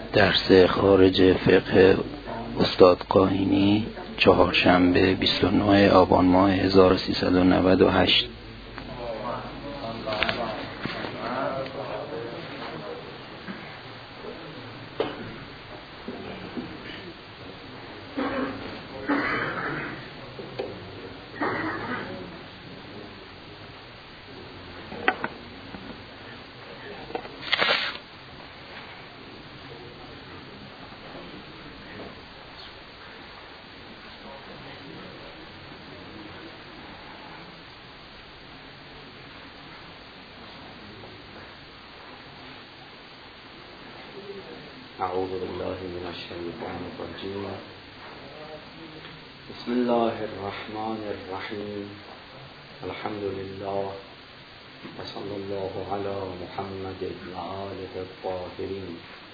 درس خارج فقه استاد قاینی، چهارشنبه 29 آبان ماه 1398. اعوذ بالله من الشیطان الرجیم. بسم الله الرحمن الرحیم. الحمد لله و صلی الله علی محمد و آله الطاهرین.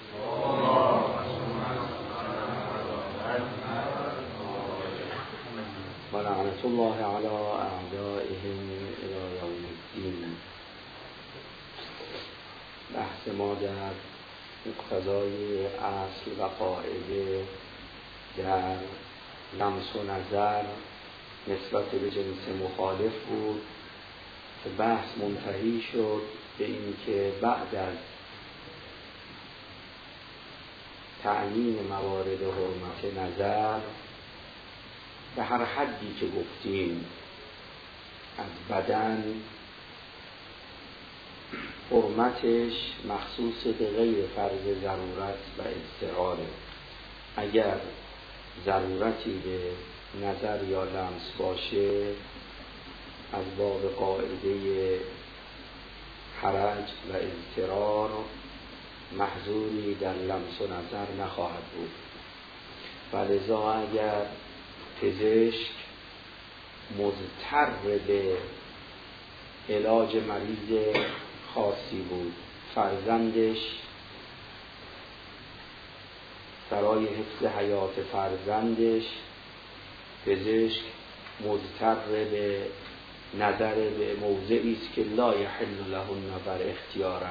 و لعنت الله علی اعدائهم الی یوم الدین. بحث ما در مقتضای اصل و قاعده در لمس و نظر نسبت به جنس مخالف بود که بحث منتهی شد به این که بعد از تعیین موارد حرمت نظر به هر حدی که گفتیم از بدن حرمتش مخصوص به غیر فرض ضرورت و اضطراره. اگر ضرورتی به نظر یا لمس باشه از باب قاعده حرج و اضطرار محظوری در لمس و نظر نخواهد بود. ولذا اگر پزشک مضطر به علاج مریض خاصی بود، فرزندش برای حفظ حیات فرزندش پزشک مضطر به نظر به موضعی است که لا یحل له النظر اختیاراً،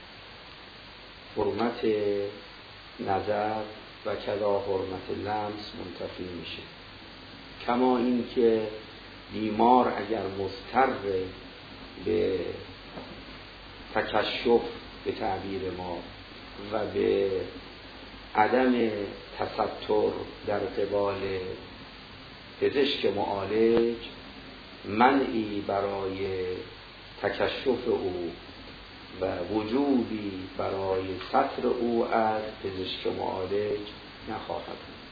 حرمت نظر و کذا حرمت لمس منتفی میشه. کما این که بیمار اگر مضطر به تکشف به تعبیر ما و به عدم تستر در قبال پزشک معالج، منعی برای تکشف او و وجوبی برای ستر او از پزشک معالج نخواهد بود.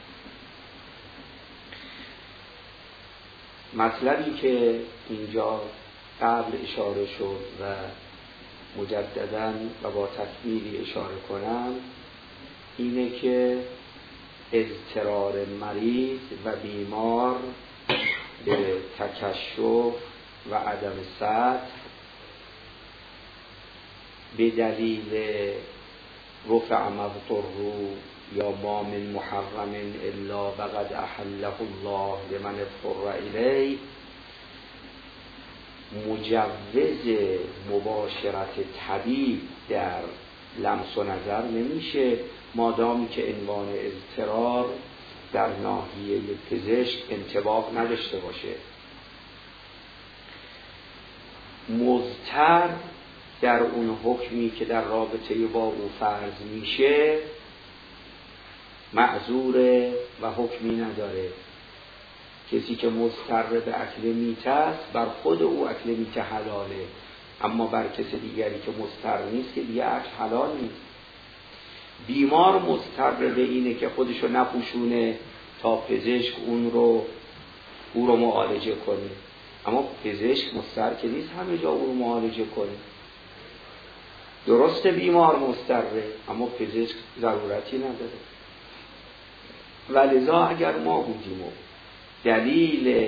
مطلبی که اینجا قبل اشاره شد و مجدداً و با تکمیلی اشاره کنم اینه که اضطرار مریض و بیمار به تکشف و عدم ستر به دلیل رفع مضطر یا ما من محرم الا وقد احله الله لمن اضطر الیه مجوز مباشرت طبیب در لمس و نظر نمیشه، مادامی که عنوان اضطرار در ناحیه پزشک انطباق نداشته باشه. مضطر در اون حکمی که در رابطه با او فرض میشه معذوره و حکمی نداره. کسی که مضطر به اکل میته است بر خود او اکل میته حلاله، اما بر کسی دیگری که مضطر نیست که دیگه اکل حلال نیست. بیمار مضطر به اینه که خودشو نپوشونه تا پزشک او رو معالجه کنه، اما پزشک مضطر که نیست همه جا او رو معالجه کنه. درسته بیمار مضطره اما پزشک ضرورتی نداره. ولذا اگر ما بودیم و دلیل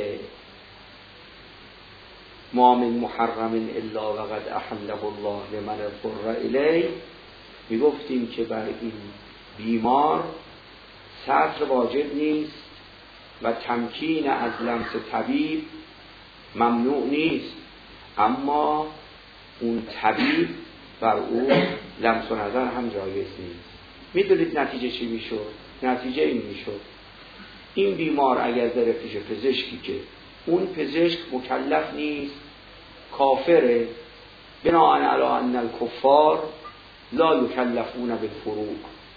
ما من محرم الا وقد احله الله لمن اضطر الیه میگفتیم که بر این بیمار ستر واجب نیست و تمکین از لمس طبیب ممنوع نیست، اما اون طبیب بر او لمس و نظر هم جایز نیست. میدونید نتیجه چی میشد؟ نتیجه این میشد این بیمار اگر بره پیش پزشکی که اون پزشک مکلف نیست، کافره، بناء علی ان الکفار لا یکلفون بالفروق،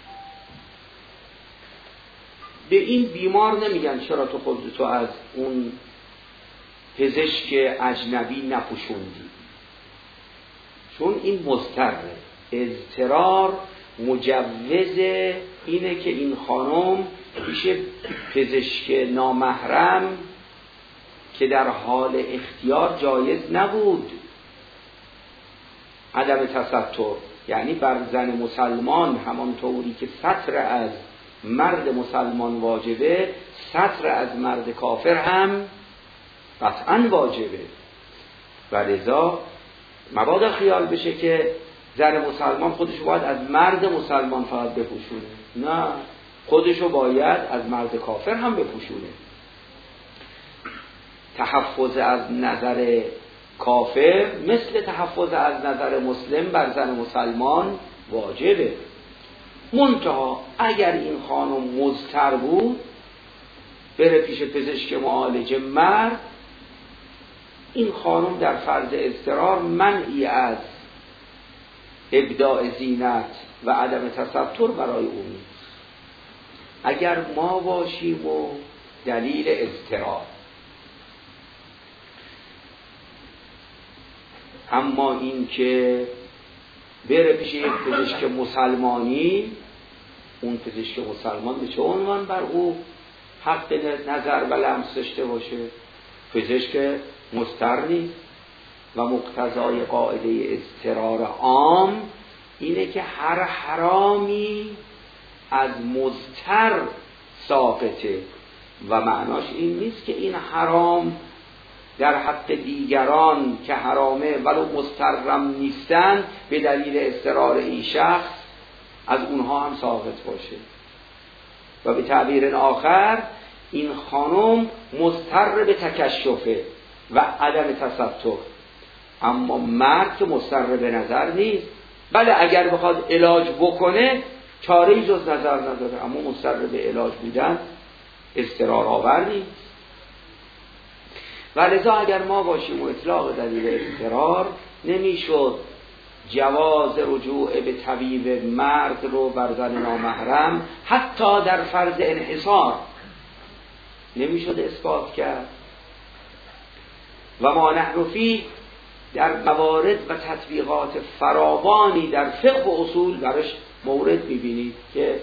به این بیمار نمیگن چرا تو خودتو از اون پزشک اجنبی نپوشوندی، چون این مضطره. اضطرار مجوز اینه که این خانم پیش پزشک نامحرم که در حال اختیار جایز نبود. عدم تستر یعنی بر زن مسلمان همانطوری که ستر از مرد مسلمان واجبه، ستر از مرد کافر هم قطعاً واجبه. و لذا مبادا خیال بشه که زن مسلمان خودشو باید از مرد مسلمان فقط بپوشونه، نه، خودشو باید از مرد کافر هم بپوشونه. تحفظ از نظر کافر مثل تحفظ از نظر مسلم بر زن مسلمان واجبه. منتها اگر این خانم مضطر بود بره پیش پزشک معالج مرد، این خانم در فرض اضطرار منعی از ابداع زینت و عدم تستر برای او نیست. اگر ما باشیم و دلیل اضطرار. اما این که بره پیش یک پزشک مسلمانی، اون پزشک مسلمان به چه عنوان بر او حق نظر و لمس داشته باشه؟ پزشک مضطر نیست و مقتضای قاعده اضطرار عام اینه که هر حرامی از مضطر ساقطه و معناش این نیست که این حرام در حق دیگران که حرامه ولو مضطرم نیستن به دلیل اضطرار این شخص از اونها هم ساقط باشه. و به تعبیر آخر این خانم مضطر به تکشفه و عدم تستر، اما مرد که مضطر به نظر نیست. بله اگر بخواد علاج بکنه چاره‌ای جز نظر نداره، اما مضطر به علاج بودن اضطرار آور نیست. و لذا اگر ما باشیم و اطلاق دلیل اضطرار، نمیشد جواز رجوع به طبیب مرد رو بر زن نامحرم حتی در فرض انحصار نمیشد اثبات کرد. و ما نحن فی در موارد و تطبیقات فراوانی در فقه و اصول برش مورد میبینید که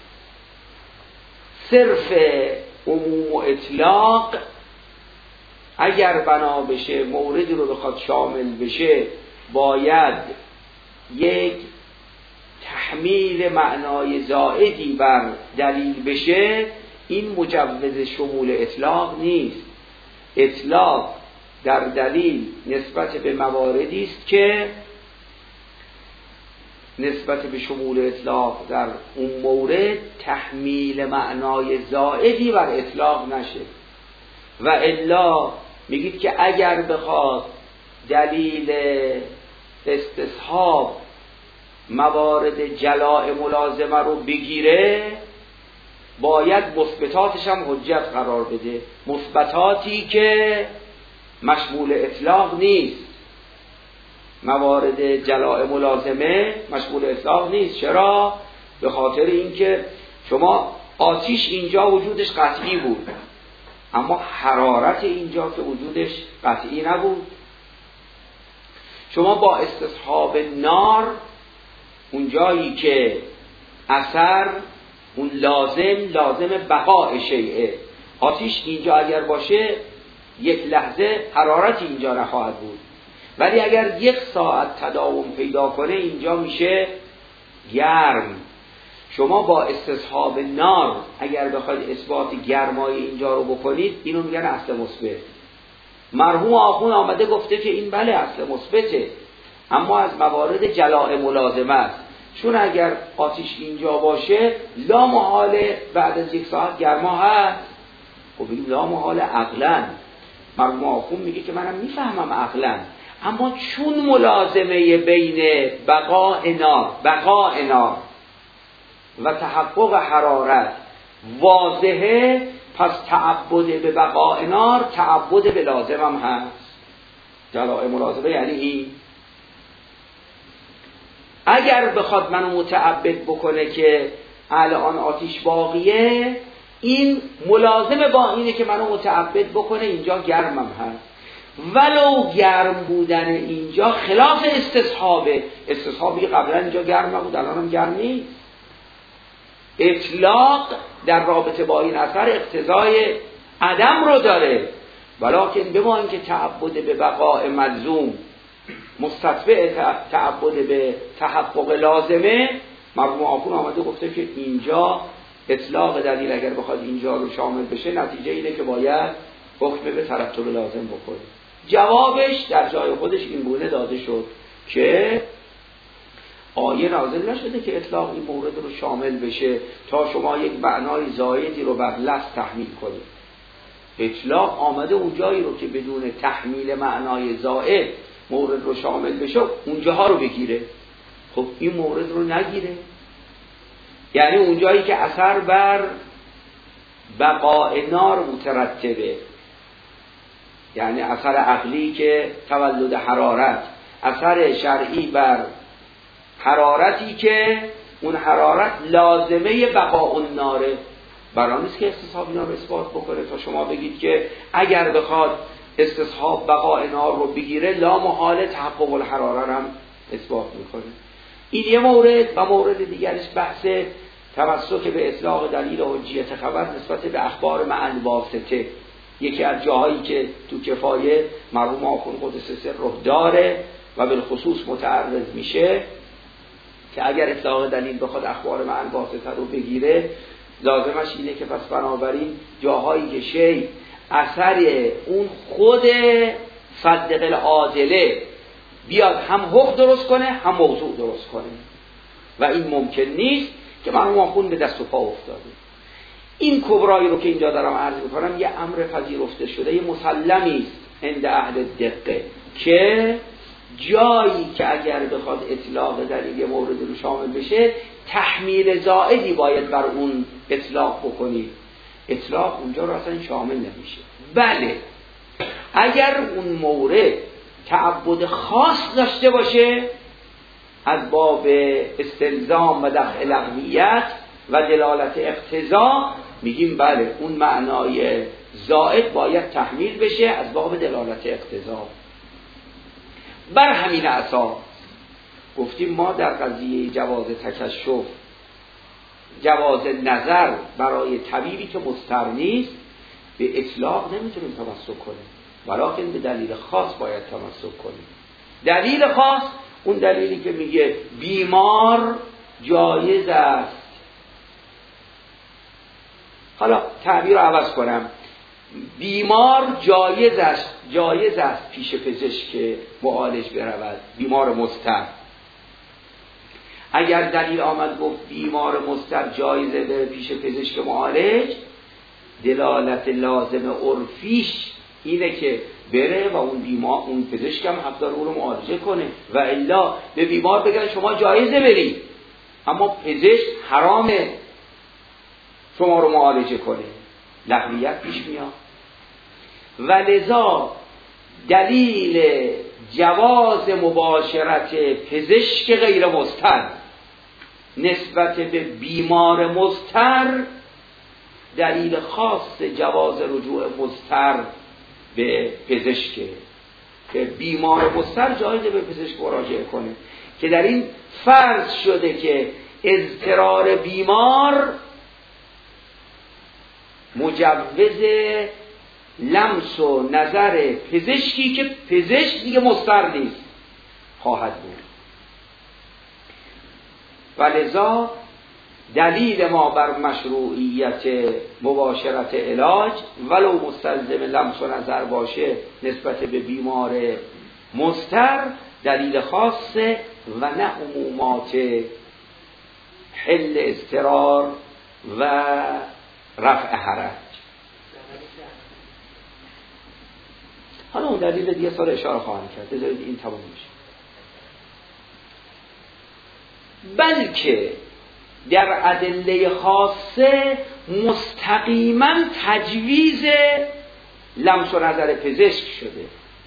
صرف عموم و اطلاق اگر بنا بشه موردی رو بخواد شامل بشه باید یک تحمیل معنای زائدی بر دلیل بشه. این مجوز شمول اطلاق نیست. اطلاق در دلیل نسبت به مواردی است که نسبت به شمول اطلاق در اون مورد تحمیل معنای زائدی بر اطلاق نشه. و الا میگید که اگر بخواد دلیل استصحاب موارد جلاء ملازمه رو بگیره باید مثبتاتش هم حجت قرار بده، مثبتاتی که مشمول اطلاق نیست. موارد جلاء ملازمه مشمول اطلاق نیست. چرا؟ به خاطر اینکه شما آتش اینجا وجودش قطعی بود، اما حرارت اینجا که وجودش قطعی نبود. شما با استصحاب نار اونجایی که اثر اون لازم بقاء شیء، آتش اینجا اگر باشه یک لحظه حرارتی اینجا نخواهد بود، ولی اگر یک ساعت تداوم پیدا کنه اینجا میشه گرم. شما با استصحاب نار اگر بخواید اثبات گرمای اینجا رو بکنید اینو میگن اصل مثبت. مرحوم آخون آمده گفته که این بله اصل مثبته، اما از موارد جلاء ملازمه است، چون اگر آتش اینجا باشه لا محاله بعد از یک ساعت گرما هست. خب بگیم لا محاله عقلا. مرحوم آخون میگه که منم میفهمم عقلا، اما چون ملازمه بین بقاء نار و تحقق حرارت واضحه، پس تعبد به بقاء نار تعبد به لازم هم هست. دلائل ملازمه یعنی این. اگر بخواد منو متعبد بکنه که الان آتیش باقیه، این ملازمه با اینه که منو متعبد بکنه اینجا گرمم هست، ولو گرم بودن اینجا خلاف استصحابه. استصحابی قبلا اینجا گرم نبود، الان هم گرم نیست. اطلاق در رابطه با این اثر اقتضای عدم رو داره، ولکن به ما اینکه تعبد به بقاء ملزوم مستتبع تعبد به تحقق لازمه، مرحوم آخون آمده گفته که اینجا اطلاق دلیل اگر بخواد اینجا رو شامل بشه، نتیجه اینه که باید حکم به ترتب لازم بکنه. جوابش در جای خودش این گونه داده شد که آیه نازل نشده که اطلاق این مورد رو شامل بشه تا شما یک معنای زائدی رو بر لفظ تحمیل کنید. اطلاق آمده اون جایی رو که بدون تحمیل معنای زائد مورد رو شامل بشه اونجاها رو بگیره. خب این مورد رو نگیره، یعنی اون جایی که اثر بر بقاء نار مترتبه، یعنی اثر عقلی که تولد حرارت، اثر شرعی بر حرارتی که اون حرارت لازمه بقاء الناره، برای نیست که استصحاب اینا رو اثبات بکنه تا شما بگید که اگر بخواد استصحاب بقاء نار رو بگیره لا محاله تحقق الحراره هم اثبات میکنه. این یه مورد. و مورد دیگرش بحث تمسک به اطلاق دلیل و حجیت خبر نسبت به اخبار مع الواسطه. یکی از جاهایی که تو کفایه مرحوم آخوند قدس سر رو داره و بالخصوص متعرض میشه که اگر اطلاق دلیل بخواد اخبار مع الواسطه رو بگیره، لازمش اینه که پس بنابراین جاهایی که شی اثر اون خود صدق العادله بیاد هم حکم درست کنه هم موضوع درست کنه و این ممکن نیست که مرحوم آخوند به دست و پا افتاده. این کبرایی رو که اینجا دارم عرض میکنم یه امر پذیرفته شده، یه مسلمی است عند اهل دقه که جایی که اگر بخواد اطلاق دلیل یه مورد رو شامل بشه تحمیل زائدی باید بر اون اطلاق بکنید. اطلاق اونجا رو اصلا شامل نمیشه. بله اگر اون مورد تعبد خاص داشته باشه از باب استلزام و دفع لغویت و دلالت اقتضا، میگیم بله اون معنای زائد باید تحمیل بشه از باب دلالت اقتضا. بر همین اساس گفتیم ما در قضیه جواز تکشف، جواز نظر برای طبیبی که مضطر نیست به اطلاق نمیتونیم تمسک کنیم، ولکن به دلیل خاص باید تمسک کنیم. دلیل خاص اون دلیلی که میگه بیمار جایز است. حالا تعبیر رو عوض کنم، بیمار جایز است پیش پزشک معالج برود، بیمار مضطر. اگر دلیل آمد گفت بیمار مضطر جایزه بره پیش پزشک معالج، دلالت لازم عرفیش اینه که بره و اون پزشک هم حق داره اون رو معالجه کنه، و الا به بیمار بگن شما جایزه برید اما پزشک حرامه شما رو معالجه کنه، لغویت پیش میاد. و لذا دلیل جواز مباشرت پزشک غیر مضطر نسبت به بیمار مضطر دلیل خاص جواز رجوع مضطر به پزشک، که بیمار مضطر جایزه به پزشک مراجعه کنه، که در این فرض شده که اضطرار بیمار مجوز لمس و نظر پزشکی که پزشک دیگه مضطر نیست خواهد بود. ولذا دلیل ما بر مشروعیت مباشرت علاج ولو مستلزم لمس و نظر باشه نسبت به بیمار مضطر دلیل خاصه و نه عمومات حل اضطرار و رفع حرج. حالا اون دلیل دیگه سال اشاره خواهم کرد، بذارید این تمام میشه. بلکه در ادله خاصه مستقیما تجویز لمس و نظر پزشک شده.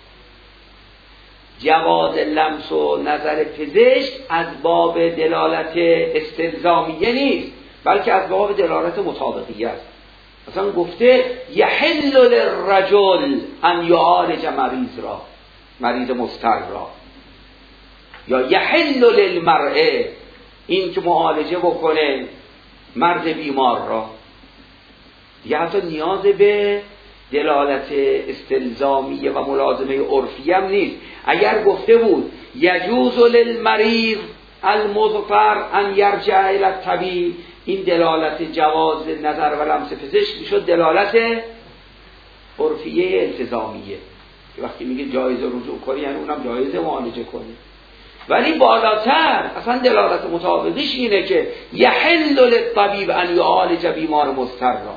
جواز لمس و نظر پزشک از باب دلالت استلزامیه نیست، بلکه از باب دلالت مطابقیه است. مثلا گفته یحل للرجل ان یعالج مریض مضطر را، یا یحل للمرأه این که معالجه بکنه مرد بیمار را. دیگه حتی نیاز به دلالت استلزامیه و ملازمه عرفی هم نیست. اگر گفته بود یجوز للمریض المضطر ان یرجع الی الطبیب، این دلالت جواز نظر و لمس پزشک میشد دلالت عرفیه التزامیه، که وقتی میگه جایز رجوع کنی یعنی اونم جایز معالجه کنی. ولی بالاتر اصلا دلالت مطابقش اینه که یحل للطبیب ان یعالج بیمار مضطر را.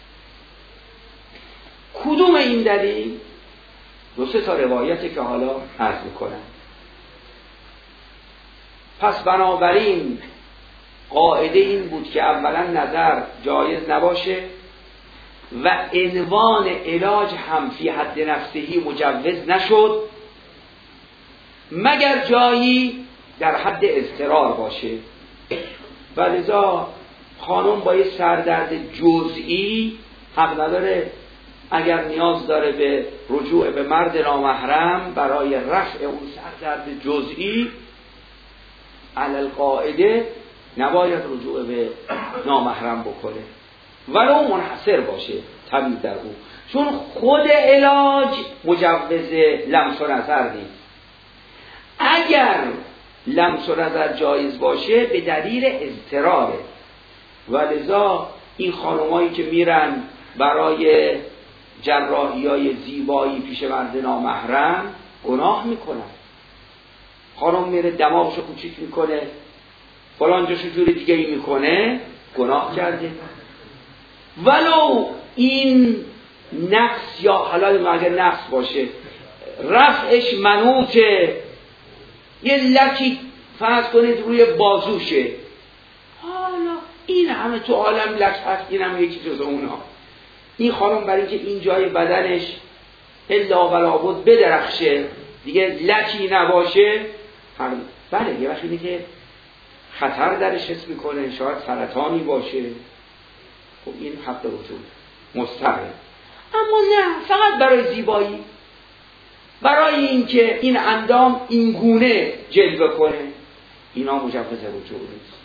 کدوم این دلیل؟ دو سه تا روایتی که حالا عرض میکنم. پس بنابراین قاعده این بود که اولا نظر جایز نباشه و عنوان علاج هم فی حد نفسهی مجوز نشد مگر جایی در حد اضطرار باشه. و لذا خانم با یه سردرد جزئی حق نداره اگر نیاز داره به رجوع به مرد نامحرم برای رفع اون سردرد جزئی، علی القاعده نباید رجوع به نامحرم بکنه ولو منحصر باشه طبیب در اون، چون خود علاج مجوز لمس و نظر نیست. اگر لمس و نظر جایز باشه به دلیل اضطراره، و لذا این خانمایی که میرن برای جراحی‌های زیبایی پیش مرد نامحرم گناه میکنن. خانم میره دماغشو کوچیک میکنه، فلان جاشو جوری دیگه ای میکنه، گناه کرده. ولو این نقص یا حالا اگر نقص باشه رفعش منوطه، یه لکی فرض کنید روی بازوشه، حالا این همه تو عالم لک هست، این هم یکی جز اونا. این خانم برای اینکه این جای بدنش الا ولا بد بدرخشه دیگه لکی نباشه، بله یه وقت اینه که خطر درش حس میکنه، شاید سرطانی باشه، خب این حق رجوع مستقل. اما نه، فقط برای زیبایی، برای اینکه این اندام این گونه جلوه کنه، اینا مجوز رجوع نیست.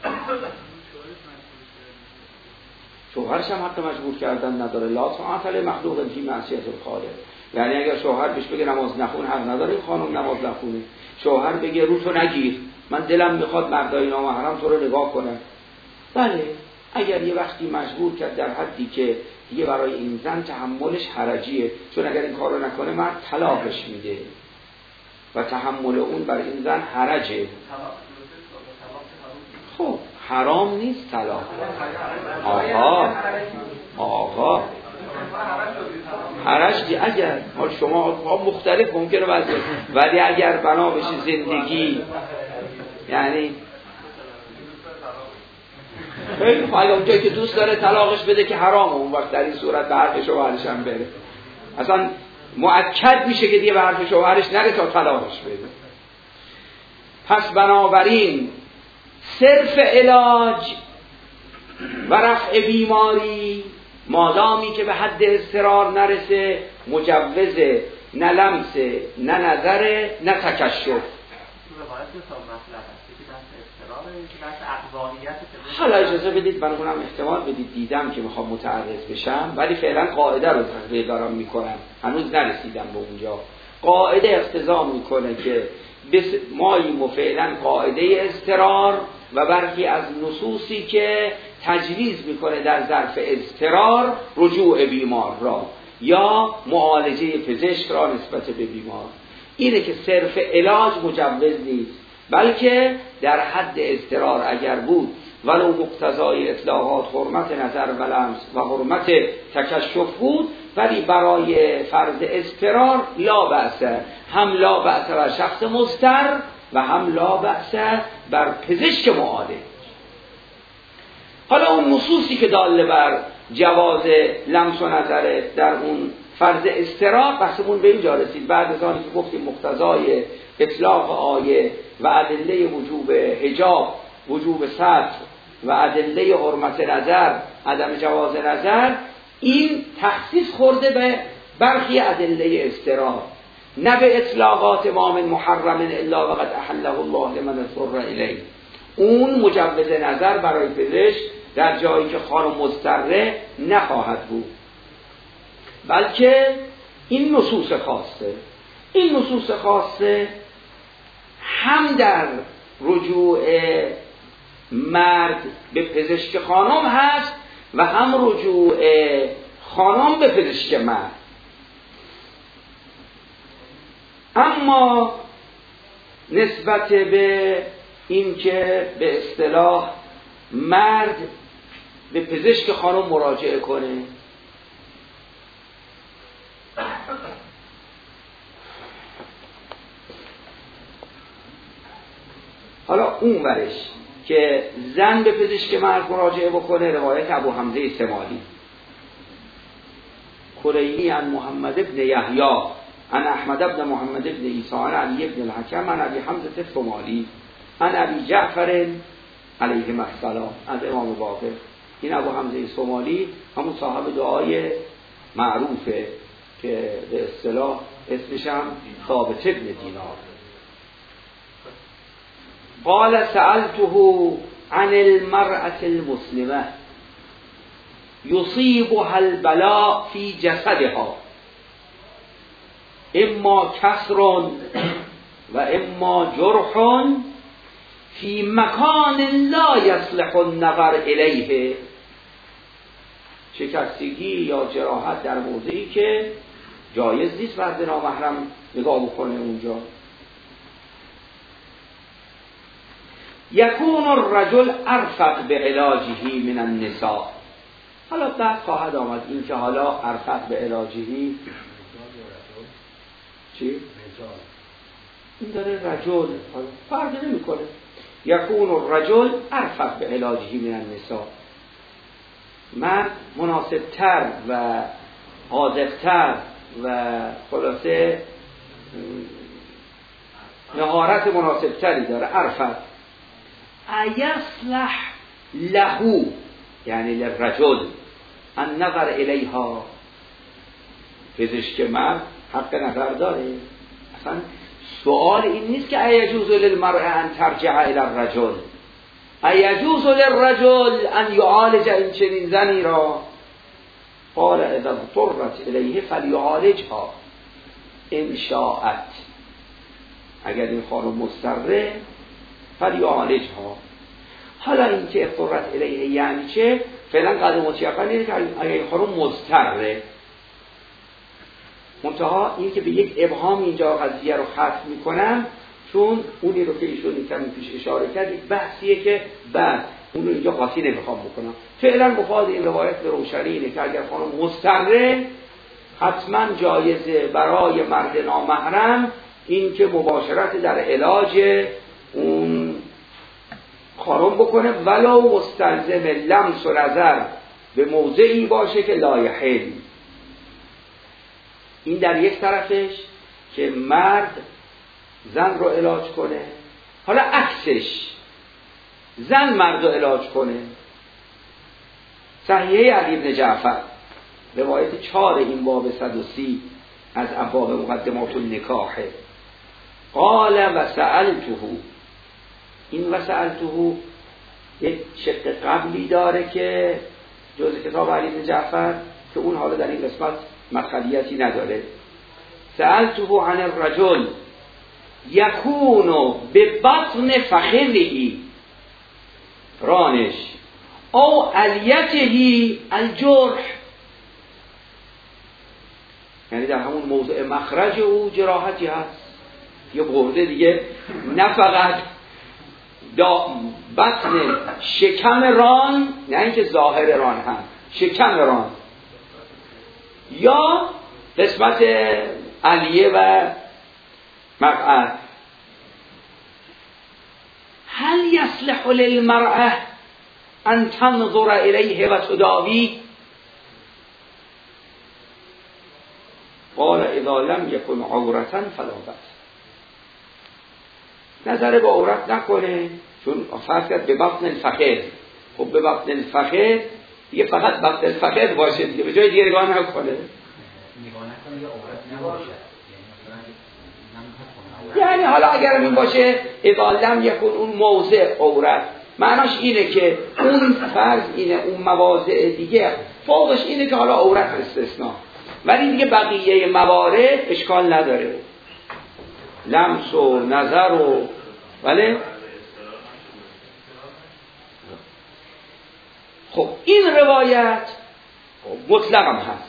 شوهرش هم حتی مجبور کردن نداره. لا طاعة لمخلوق فی معصیة الخالق، یعنی اگر شوهر بهش بگه نماز نخون حق نداره این خانم نماز نخونه. شوهر بگه رو تو نگیر، من دلم میخواد مردای نامحرم تو رو نگاه کنه، بله اگر یه وقتی مجبور کرد در حدی که دیگه برای این زن تحملش حرجیه، چون اگر این کار رو نکنه مرد طلاقش میده و تحمل اون برای این زن حرجه. خب حرام نیست طلاق. آقا حرج دی اگر شما مختلف ممکنه باشه، ولی اگر بنا بشه زندگی، یعنی خیلی خواهی اونجایی که دوست داره طلاقش بده که حرامه، اون وقت در این صورت به حرف شوهرش هم بره، اصلا مؤکد میشه که دیگه به حرف شوهرش نره تا طلاقش بده. پس بنابراین صرف علاج و رفع بیماری مادامی که به حد اضطرار نرسه مجوزه، نه لمسه، نه نظره، نه تکشف. حالا اجازه بدید من اونم احتمال بدید، دیدم که میخوام متعرض بشم ولی فعلا قاعده رو تقریر دارم میکنم، هنوز نرسیدم به اونجا. قاعده اقتضا میکنه که ماییم و فعلا قاعده اضطرار و برخی از نصوصی که تجویز میکنه در ظرف اضطرار رجوع بیمار را یا معالجه پزشک را نسبت به بیمار، اینه که صرف علاج مجوز نیست، بلکه در حد اضطرار اگر بود ولو مقتضای اطلاعات حرمت نظر و لمس و حرمت تکشف بود، ولی برای فرض اضطرار لا بأس، هم لا بأس بر شخص مضطر و هم لا بأس بر پزشک معالج. اون نصوصی که داله بر جواز لمس و نظره در اون فرض استراق بحثمون به اینجا رسید. بعد از آنی که گفتیم مقتضای اطلاق آیه و ادله وجوب حجاب، وجوب ستر و ادله حرمت نظر، عدم جواز نظر، این تخصیص خورده به برخی ادله استراق، نه به اطلاقات ما من محرم الا وقد احله الله لمن اضطر الیه. اون مجوز نظر برای پزشک در جایی که خانم مضطره نخواهد بود، بلکه این نصوص خاصه. این نصوص خاصه هم در رجوع مرد به پزشک خانم هست و هم رجوع خانم به پزشک مرد. اما نسبت به این که به اصطلاح مرد به پزشک خانم مراجعه کنه، حالا اون ورش که زن به پزشک مرد مراجعه بکنه، روایت ابو حمزه سمالی کلیمی عن محمد ابن یحیی عن احمد ابن محمد ابن عیسی عن علی ابن الحکم عن ابی حمزه سمالی عن ابی جعفر علیه السلام از امام باقر. این ابو حمزه سمالی همون صاحب دعای معروفه که به اصطلاح اسمش هم ثابت ابن دینار. قال سألته عن المرأة المسلمة يصيبها البلاء في جسدها اما كسر و اما جرح في مكان لا يصلح النظر الیه، شکستگی یا جراحت در موضعی که جایز نیست فرد نامحرم نگاه بکنه اونجا. یکون الرجل ارفق به علاجه من النساء. حالا بعد خواهد آمد این که حالا ارفق به علاجه چی؟ این داره رجل فرق نمی کنه. یکون الرجل ارفق به علاجه من النساء، مرد مناسبتر و حاذقتر و خلاصه مهارت مناسبتری داره. ارفق ایصلح له یعنی للرجل النظر الیها، پزشک مرد حق نظر داره. اصلا سوال این نیست که ایجوز للمرأة ان ترجع الى الرجل، ایجوز للرجل ان یعالج این چنین زنی را. قال اذا اضطرت الیه فلیعالجها ان شاءت، اگر این خانم مضطره فلیعالجها. حالا این که اضطرت الیه یعنی چه؟ فعلا قدر مطلقا اینه که اگر این خانم مضطره، منتها این که به یک ابهام اینجا قضیه رو ختم میکنم، چون اونی رو که ایشون کمی پیش اشاره کرد یک بحثیه که بعد اون رو اینجا قاطی نمیخوام بکنم. فعلا مفاد این روایت به روشنی اینه که اگر خانم مضطره حتما جایزه برای مرد نامحرم این که مباشرت در علاج اون خانم بکنه، ولو مستلزم لمس و نظر به موضعی باشه که لا یحل. این در یک طرفش که مرد زن رو علاج کنه، حالا عکسش زن مرد رو علاج کنه. صحیحه علی بن جعفر روایت 4 این باب 130 از ابواب مقدمات النکاح. قال و سألته، این و سألته یک شق قبلی داره که جزء کتاب علی بن جعفر که اون حالا در این قسمت مدخلیتی نداره. سألته عن الرجل یکون به بطن فخذه رانش او علیته الجرح، یعنی در همون موضع مخرج او جراحتی هست یا برده دیگه، نه فقط بطن شکم ران، نه اینکه ظاهر ران هم شکم ران یا قسمت علیه و مقعد. هل یصلح للمرأة ان تنظر الیه و تداوی؟ قال اذا لم یکن عورتا فلا بأس. نظر به عورت نکنه، چون فرض کرد به بطن الفخذ. خب به بطن الفخذ دیگه فقط بطن الفخذ باشه دیگه، به جای دیگه نگاه نکنه. یا عورت نباشه، یعنی حالا اگر این باشه اذا لم یکن اون موضع عورت، معناش اینه که اون فرض اینه اون مواضع دیگه فوقش اینه که حالا عورت استثناء، ولی دیگه بقیه موارد اشکال نداره، لمس و نظر و بله. خب این روایت مطلق هم هست.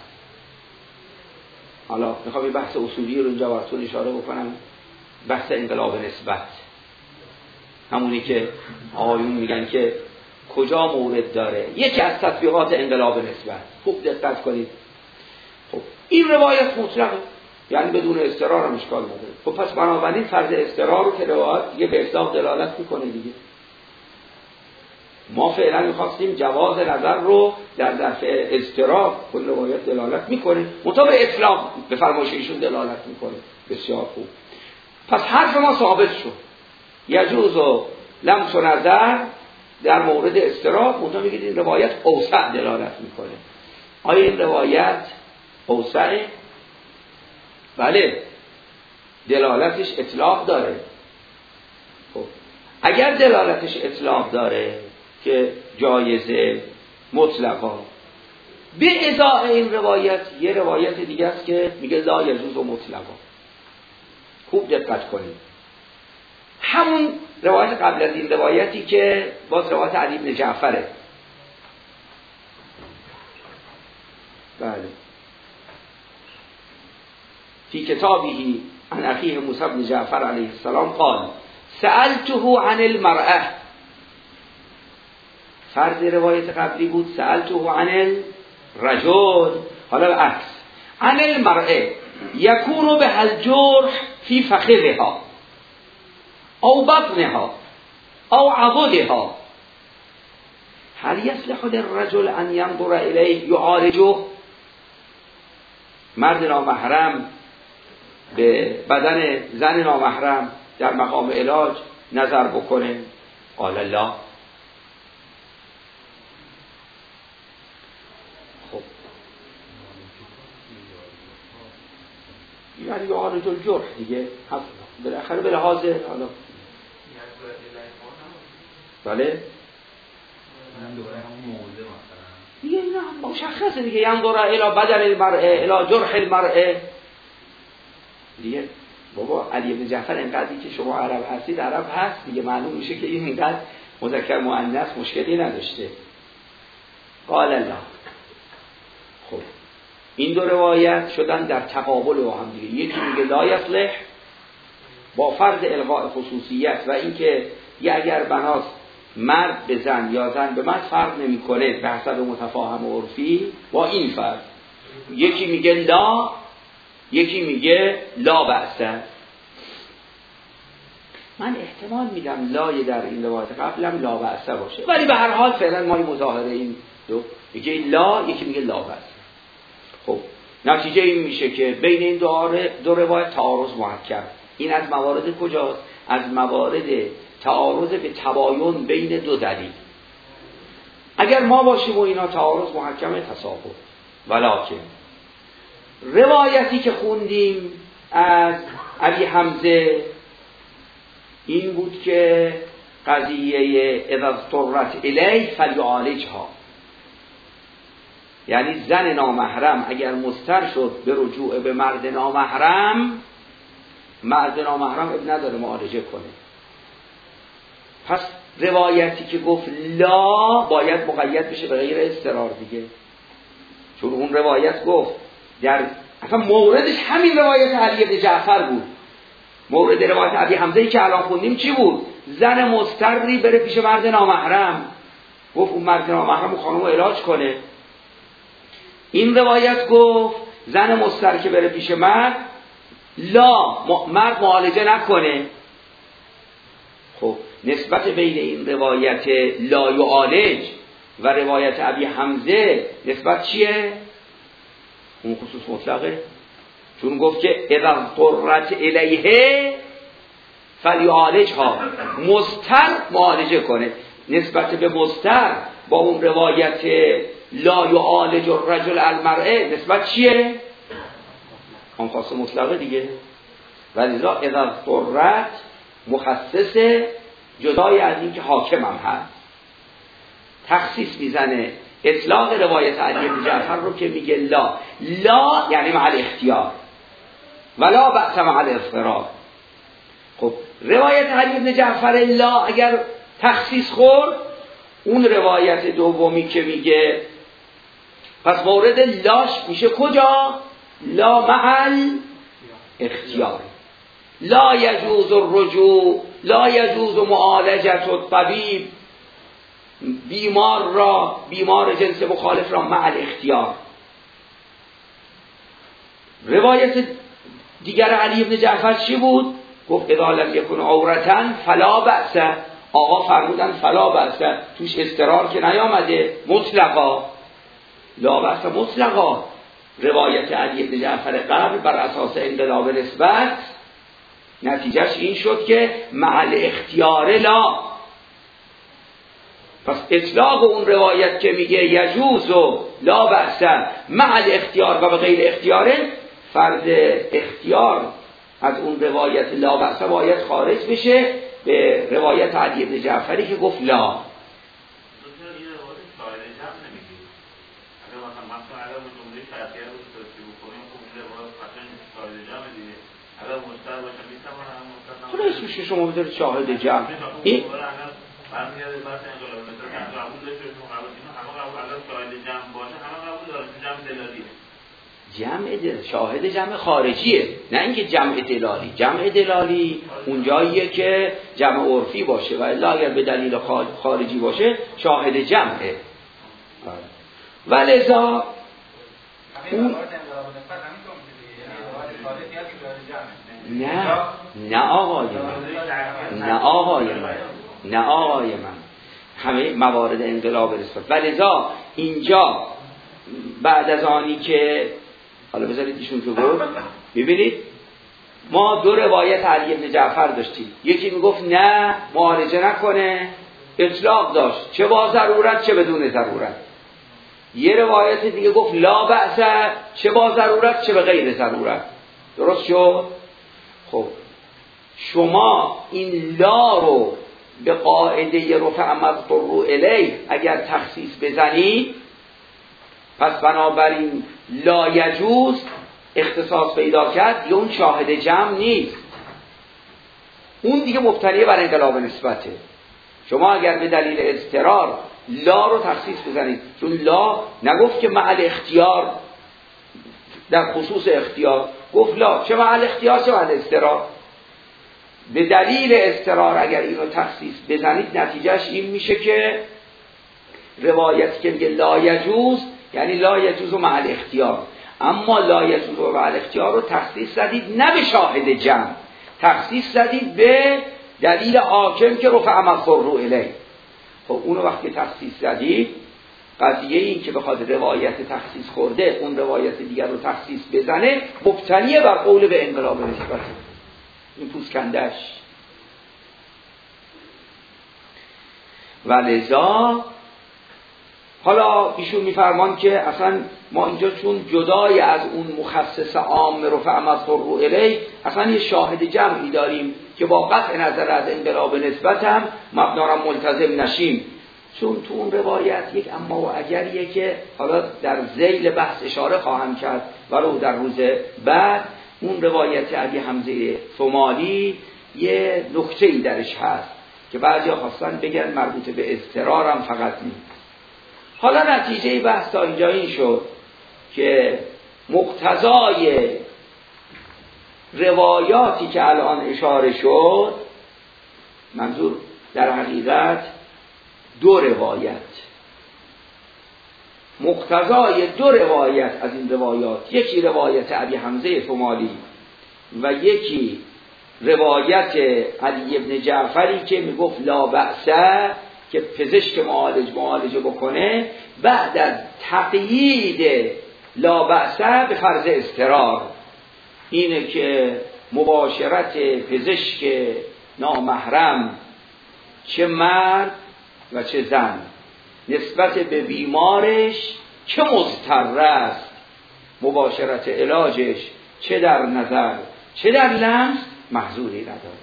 حالا میخوام این بحث اصولی رو اینجا براتون اشاره بکنم، بحث انقلاب نسبت، همونی که آیون میگن که کجا مورد داره، یکی از تطبیقات انقلاب نسبت. خوب دقت کنید. خب این روایت مطلقه، یعنی بدون اضطرار هم اشکال نداره. خب پس بنابراین فرض اضطرار رو که روایت دیگه به اطلاق دلالت میکنه دیگه. ما فعلا میخواستیم جواز نظر رو در دفع اضطرار، کل روایت دلالت میکنه، مطابق اطلاق به فرمایش ایشون دلالت میکنه. بسیار خوب. پس حرف ما ثابت شد، یجوز و لمس و نظر در مورد اضطرار. منتها میگید این روایت اوسع دلالت میکنه. آیا این روایت اوسعه؟ بله، دلالتش اطلاق داره. خب اگر دلالتش اطلاق داره که جایزه مطلقا، به ازای این روایت یه روایت دیگه است که میگه لا یجوز و مطلقا. خوب دقت کنید. همون روایت قبل از این روایتی که باز روایت علی بن جعفره. بله. فی کتابه عن اخیه موسی بن جعفر علیه السلام قال سألته عن المرأة. فرض روایت قبلی بود سألته عن الرجل، حالا عکس. عن المرأة یکون به الجرح فی فخذها او بطنها او عضدها هل یصلح للرجل ان ينظر الیه یعالجه؟ مرد نامحرم به بدن زن نامحرم در مقام علاج نظر بکنه؟ قال لا. خب یعنی یعالج الجرح دیگه، بالاخره به لحاظ حالا بله دیگه نه مشخصه دیگه، ینظر الی بدن المرء الی جرح المرء دیگه. بابا علی بن جعفر اینقدری که شما عرب هستید، عرب هست دیگه، معلوم میشه که این اینقدر مذکر مؤنث مشکلی نداشته. قال الله. خب این دو روایت شدن در تقابل با هم دیگه. یکی میگه لا یصلح با فرض الغاء خصوصیت و اینکه یه اگر بناس مرد به زن یا زن به مرد فرق نمیکنه به حسب متفاهم و عرفی، با این فرق. یکی میگه لا، یکی میگه لا بأس. من احتمال میدم لای در این روایت قبلم لا بأس باشه، ولی به هر حال فعلا ما این مظاهره این یکی لا، یکی میگه لا بأس. خب نتیجه این میشه که بین این دو روایت تعارض محکم. این از موارد کجاست؟ از موارد تعارض به تباین بین دو دلیل. اگر ما باشیم و اینا تعارض محکمه تساقط. ولکن روایتی که خوندیم از ابی حمزه این بود که قضیه اذا اضطرت الیه فلیعالجها، یعنی زن نامحرم اگر مضطر شد به رجوع به مرد نامحرم، مرد نامحرم اب نداره معالجه کنه. پس روایتی که گفت لا باید مقید بشه به غیر اضطرار دیگه، چون اون روایت گفت در اصلا موردش همین روایت علی بن جعفر بود. مورد روایت ابی حمزه‌ای که الان خوندیم چی بود؟ زن مضطری بره پیش مرد نامحرم، گفت اون مرد نامحرم اون خانم رو علاج کنه. این روایت گفت زن مضطر که بره پیش مرد لا، مرد معالجه نکنه. خب نسبت بین این روایت لا یعالج و روایت ابی حمزه نسبت چیه؟ اون خصوص مطلقه، چون گفت که اذا اضطرت الیه فلیعالجها، مضطر معالجه کنه. نسبت به مضطر با اون روایت لا یعالج الرجل المرأة نسبت چیه؟ اون خاص مطلقه دیگه. ولذا اذا اضطرت مخصص جدای از این که حاکم هم هست، تخصیص میزنه. اطلاق روایت علی بن جعفر رو که میگه لا یعنی مع الاختیار ولا بأس مع الاضطرار. خب روایت علی بن جعفر لا اگر تخصیص خورد، اون روایت دومی که میگه پس مورد لاش میشه کجا؟ لا مع الاختیار. لا یجوز الرجوع، لا یجوز معالجه الطبیب، بیمار جنس مخالف را مع الاختیار. روایت دیگر علی بن جعفر چی بود؟ گفت اذا لم یکن عورتا فلا بأس. آقا فرمودن فلا بأس، توش اضطرار که نیامده، مطلقا لا بأس مطلقا. روایت علی بن جعفر قبل بر اساس انقلاب نسبت نتیجهش این شد که مع الاختیار لا. پس اطلاق اون روایت که میگه یجوز و لا بأس مع الاختیار و به غیر اختیار، فرض اختیار از اون روایت لا بأس باید خارج بشه به روایت علی بن جعفری که گفت لا. خلاص میشه شما بذارید شاهد جمع. این شاهد جمع خارجیه، نه اینکه جمع دلالی. جمع دلالی اونجاییه که جمع عرفی باشه و الا اگر به دلیل خارجی باشه شاهد جمعه. ولذا اون نه آقای من همه موارد انقلاب نسبت. ولذا اینجا بعد از آنی که حالا بذارید ایشون تو بود، ببینید ما دو روایت علی بن جعفر داشتیم. یکی میگفت نه معالجه نکنه، اطلاق داشت، چه با ضرورت چه بدون ضرورت. یه روایت دیگه گفت لا بأس، چه با ضرورت چه به غیر ضرورت. درست شد؟ خب شما این لا رو به قاعده رفع مضطر الیه اگر تخصیص بزنید، پس بنابراین لا یجوز اختصاص پیدا کرد، یا اون شاهد جمع نیست، اون دیگه مبتنی بر انقلاب نسبته. شما اگر به دلیل اضطرار لا رو تخصیص بزنید، چون لا نگفت که مع الاختیار در خصوص اختیار، گفت لا چه مع الاختیار چه مع الاضطرار. به دلیل اضطرار اگر اینو تخصیص بزنید نتیجهش این میشه که روایت که میگه لا یجوز یعنی لا یجوز مع الاختیار، اما لا یجوز مع الاختیار رو تخصیص زدید نه به شاهد جمع، تخصیص زدید به دلیل حاکم که رفع مضطر الیه. خب اونو وقتی تخصیص زدید، قضیه این که بخواد روایت تخصیص خورده اون روایت دیگر رو تخصیص بزنه مبتنیه بر قول به انقلاب نسبت. این پوسکندش. ولذا حالا ایشون میفرمان که اصلا ما اینجا چون جدای از اون مخصص عام رفع مضطر الیه اصلا یه شاهد جمعی داریم که با قطع نظر از انقلاب نسبت هم مبنا را ملتزم نشیم، چون تو اون روایت یک اما و اگریه که حالا در ذیل بحث اشاره خواهم کرد ولو در روز بعد. اون روایت ابی حمزه ثمالی یه نکته‌ای درش هست که بعضیا خواستن بگن مربوط به اضطرارم فقط نیست. حالا نتیجه بحث تا اینجا این شد که مقتضای روایاتی که الان اشاره شد، منظور در حقیقت دو روایت، مقتضای دو روایت از این روایات، یکی روایت ابی حمزه ثمالی و یکی روایت علی بن جعفری که میگفت لا بأس که پزشک معالجه بکنه بعد از تقیید لا بأسه به فرض اضطرار، اینه که مباشرت پزشک نامحرم چه مرد و چه زن نسبت به بیمارش که مضطر است، مباشرت علاجش چه در نظر چه در لمس محظوری نداره.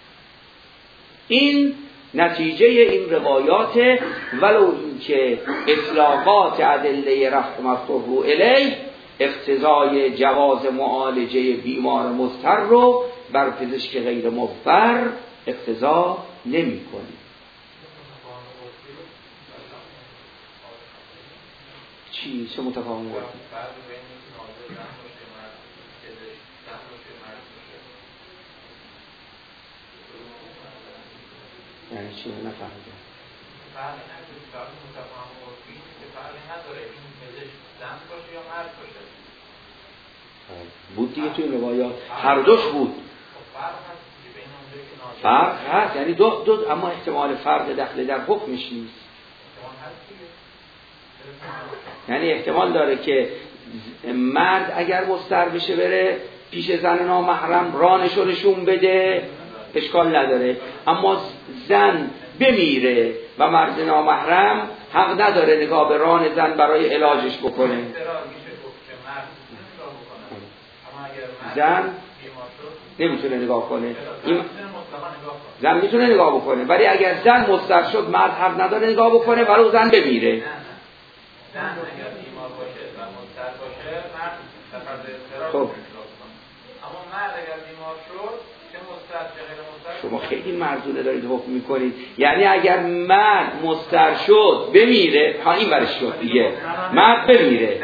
این نتیجه این روایات، ولو اینکه اطلاقات ادله رفع مفتوح الیه اقتضای جواز معالجه بیمار مضطر رو بر پزشک غیر مضطر اقتضا نمی‌کنه. چه متفاهم بود؟ یعنی چی؟ نفهمیدم. بود دیگه توی روایات هر دوش بود. فرق هست، یعنی دو اما احتمال فرق دخل در حکمش نیست. یعنی احتمال داره که مرد اگر مضطر بشه بره پیش زن نامحرم رانش رو نشون بده اشکال نداره، اما زن بمیره و مرد نامحرم حق نداره نگاه به ران زن برای علاجش بکنه. زن نمیتونه نگاه کنه، زن میتونه نگاه بکنه، ولی اگر زن مضطر شد مرد حق نداره نگاه بکنه ولو زن بمیره. زن اگر بیمار باشه و مضطر باشه مرد فرض اضطرار خب اما مرد اگر بیمار شد چه مضطر چه غیر مضطر. شما خیلی مرزونه دارید حکم میکنید. یعنی اگر مرد مضطر شد بمیره، ها این برش شد دیگه، مرد بمیره.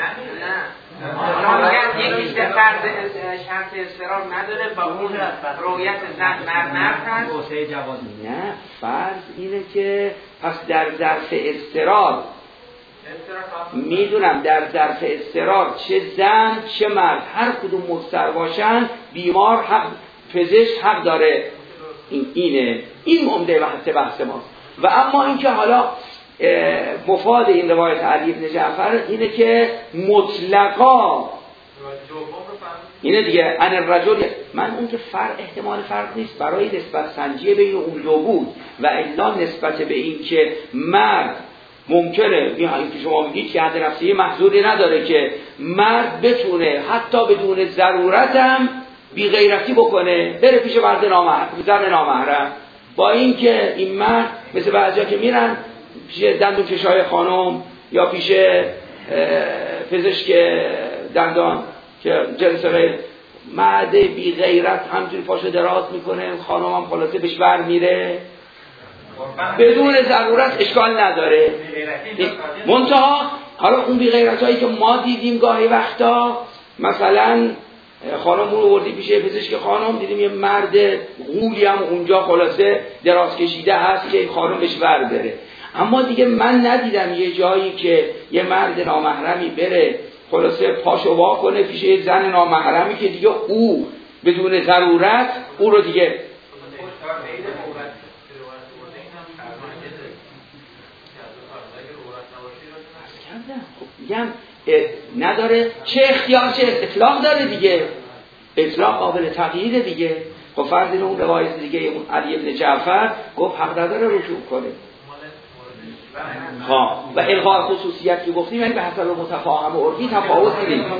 نه یکیش در فرض شرط اضطرار نداره با اون رویت زن مرد هست. نه فرض اینه که پس در ظرف اضطرار میدونم در ظرف اضطرار چه زن چه مرد هر کدوم مضطر باشن بیمار حق پزشک حق داره. این عمده بحث ماست. و اما اینکه حالا مفاد این روایت علی بن جعفر اینه که مطلقا اینه دیگه ان الرجل، من اون که احتمال فرق نیست برای نسبت سنجی بین اون دو بود و الا نسبت به این که مرد ممکنه این که شما میگید که حد نفسی محظوری نداره که مرد بتونه حتی بدون ضرورت هم بی غیرتی بکنه بره پیش زن نامحرم، با این که این مرد مثل بعضیا که میرن پیش دندون کشای خانم یا پیش پزشک دندان که جنس غیر، مرد بی غیرت همجوری پاشو دراز میکنه، خانم هم خلاصه بهش بر میره بدون ضرورت اشکال نداره. منتها حالا اون بی غیرت هایی که ما دیدیم گاهی وقتا مثلا خانم رو وردی پیش پزشک خانم دیدیم یه مرد غولی هم اونجا خلاصه دراز کشیده هست که خانم بهش ور بره، اما دیگه من ندیدم یه جایی که یه مرد نامحرمی بره خلاصه پاشو وا کنه پیش یه زن نامحرمی که دیگه او بدون ضرورت او رو دیگه میگم نداره. چه اختیار چه اطلاق داره دیگه، اطلاق قابل تغییر دیگه. خب فرض اینه اون روایت دیگه اون علی بن جعفر گفت حق نداره رجوع کنه. و الغاء خصوصیت که گفتیم یعنی به حسب متفاهم و عرفی تفاوت نیست.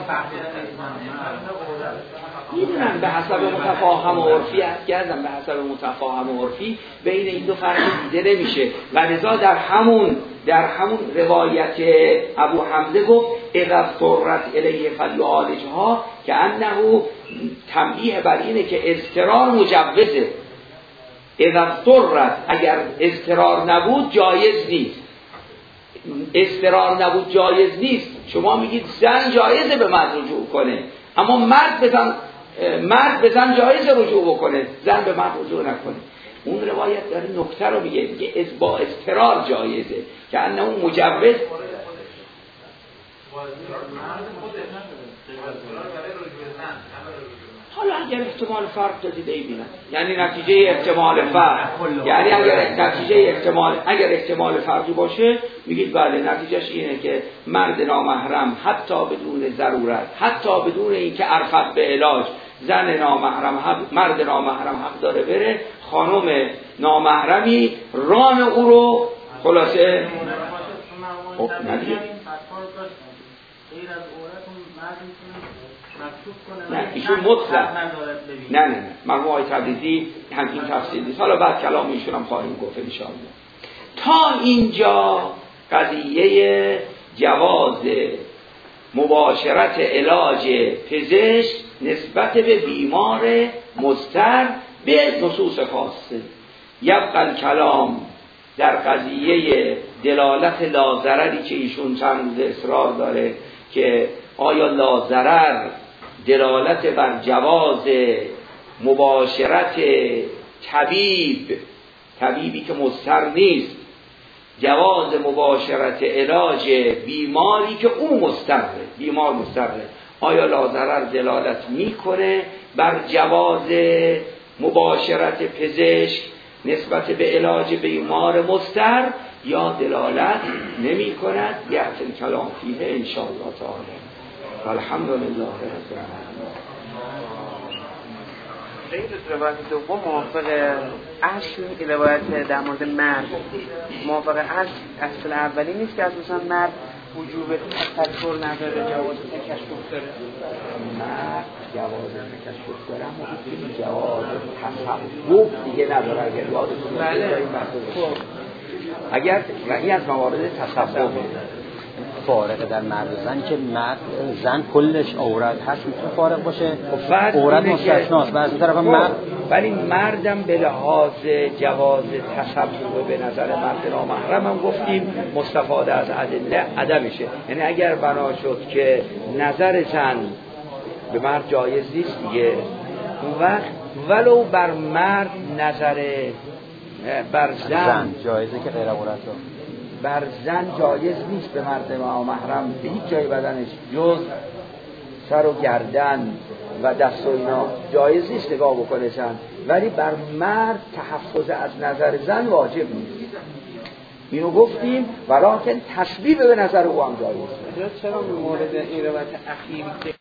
میدونم به حسب متفاهم و عرفی کردم، به حسب متفاهم و عرفی بین این دو فرق دیده نمیشه و لذا در همون روایت ابو حمزه گفت اذا اضطرت الیه فلیعالجها که انه تنبیه بر اینه که اضطرار مجوزه. اذا اضطرت اگر اضطرار نبود جایز نیست، اضطرار نبود جایز نیست. شما میگید زن جایزه به مرد رجوع کنه اما مرد به زن جایز رجوع بکنه، زن به مرد رجوع نکنه. اون روایت داره نکته رو میگه با اضطرار جایزه که انه اون مجوز حالا اگر احتمال فرق دادید ایبینه، یعنی نتیجه احتمال فرق، یعنی اگر احتمال فرقی باشه میگید بله نتیجهش اینه که مرد نامحرم حتی بدون ضرورت، حتی بدون اینکه عرفت به علاج، مرد نامحرم حق داره بره خانم نامحرمی ران او رو خلاصه ندید. نه ایشون مطلق نه مرحوم آقای تبریزی همین تفصیل نیست، حالا بعد کلام ایشون هم خواهیم گفت ان شاء الله. تا اینجا قضیه جواز مباشرت علاج پزشک نسبت به بیمار مضطر به نصوص خاصه. یبقى الکلام در قضیه دلالت لازرری که ایشون چند اصرار داره که آیا لازرر دلالت بر جواز مباشرت طبیبی که مضطر نیست، جواز مباشرت علاج بیماری که او بیمار مضطره، آیا لازرر دلالت میکنه بر جواز مباشرت پزشک نسبت به علاج بیمار مضطر یا دلالت نمی کند؟ یعطی کلام فیه انشاءالله تعالی. الحمدلله رب العالمین. این روایت دوم موافق اصل روایت در مورد مرد موافق اصل اولی نیست که اساسا مرد وجوب تفکر نداره، جواز تکشف داره. مرد جواز تکشف داره اما این جواز تصوف دیگه نداره. اگر یادتون باشه اگر این از موارد تصوف فارق در مرد و زن که مرد زن کلش عورت هست میتونه فارق باشه، عورت مستثناست و از این طرف مرد، ولی مردم به لحاظ جواز تصوف به نظر مرد نامحرم هم گفتیم مستفاده از ادله عدمشه. یعنی اگر بنا شد که نظر زن به مرد جایز نیست دیگه، اون وقت ولو بر مرد نظر بر زن جایزه که غیر عورت بر زن جایز نیست به مرد نامحرم به هیچ جای بدنش جز سر و گردن و دست و اینا جایز نیست نگاه بکنه زن، ولی بر مرد تحفظ از نظر زن واجب نیست. اینو گفتیم ولیکن تسبیب به نظر او هم جایز نیست. چرا مورد این روایت اخیر